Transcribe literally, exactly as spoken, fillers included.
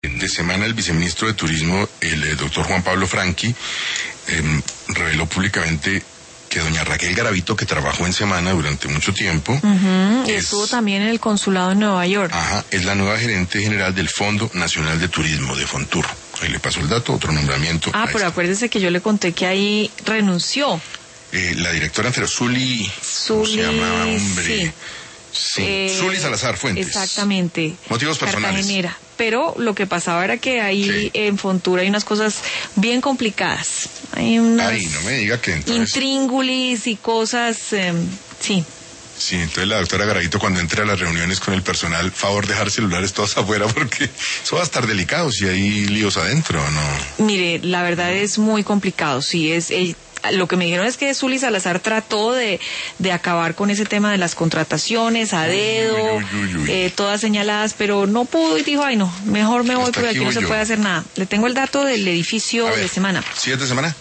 De semana, el viceministro de Turismo, el eh, doctor Juan Pablo Franqui, eh, reveló públicamente que doña Raquel Garavito, que trabajó en Semana durante mucho tiempo, uh-huh, es, y estuvo también en el consulado en Nueva York. Ajá, es la nueva gerente general del Fondo Nacional de Turismo, de Fontur. Ahí le pasó el dato, otro nombramiento. Ah, pero acuérdese que yo le conté que ahí renunció. Eh, la directora anterior, Zuli, Zuli, ¿cómo se llama, hombre? sí. Sí, Eh, Zuli Salazar Fuentes. Exactamente. Motivos personales. Cartagenera. Pero lo que pasaba era que ahí Sí. en Fontura hay unas cosas bien complicadas. Hay unas Ay, no me diga que entonces... intríngulis y cosas, eh, sí. Sí, entonces la doctora Garavito, cuando entre a las reuniones con el personal, favor dejar celulares todos afuera, porque eso va a estar delicado si hay líos adentro, ¿no? Mire, la verdad es muy complicado, sí, es... Eh, lo que me dijeron es que Zuli Salazar trató de, de acabar con ese tema de las contrataciones a dedo, uy, uy, uy, uy. Eh, todas señaladas, pero no pudo y dijo, ay no, mejor me voy Hasta porque aquí aquí no voy se yo. puede hacer nada. Le tengo el dato del edificio A ver, de Semana. ¿sí es de Semana?